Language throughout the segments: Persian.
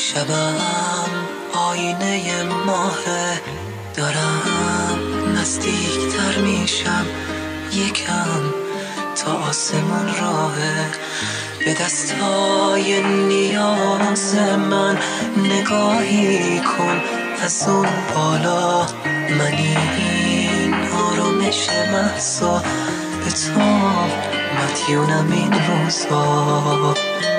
شبم آینه ماهه، دارم نزدیکتر میشم یکم تا آسمون راهه. به دستای نیاز من نگاهی کن از اون بالا، من این آرامش محضا به تو مدیونم این روزا.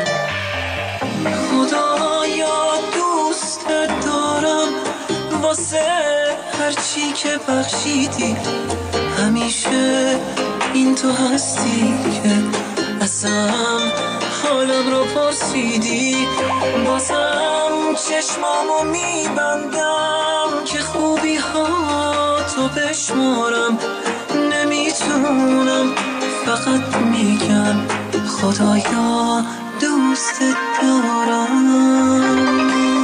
خدایا دوست دارم واسه هرچی که بخشیدی، همیشه این تو هستی که ازم حالم رو پرسیدی. بازم چشمامو میبندم که خوبی ها تو بشمارم، نمیتونم فقط میگم خدایا دوست دارم.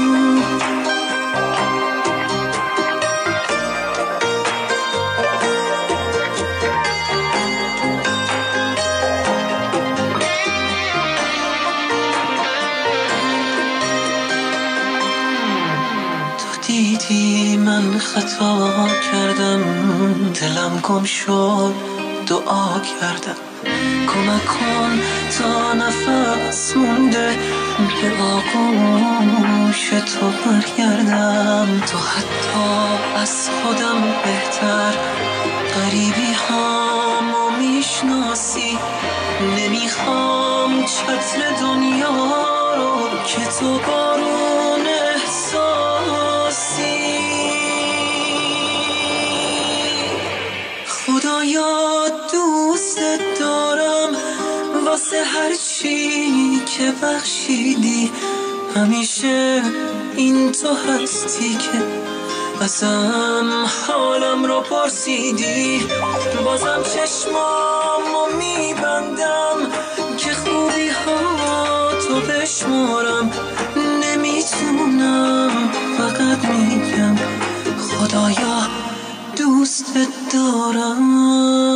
دیدی من خطا کردم، دلم گم شد دعا کردم، کمک کن تا نفس مونده به آغوش تو برگردم. تو حتی از خودم بهتر غریبی هامو میشناسی، نمیخوام چتر دنیا رو که تو بارون احساسی. خدایا دوست دارم واسه هرچی که بخشیدی، همیشه این تو هستی که ازم حالم رو پرسیدی. بازم چشمامو میبندم که خوبی ها تو بشمارم، نمیتونم فقط میگم خدایا دوست دارم.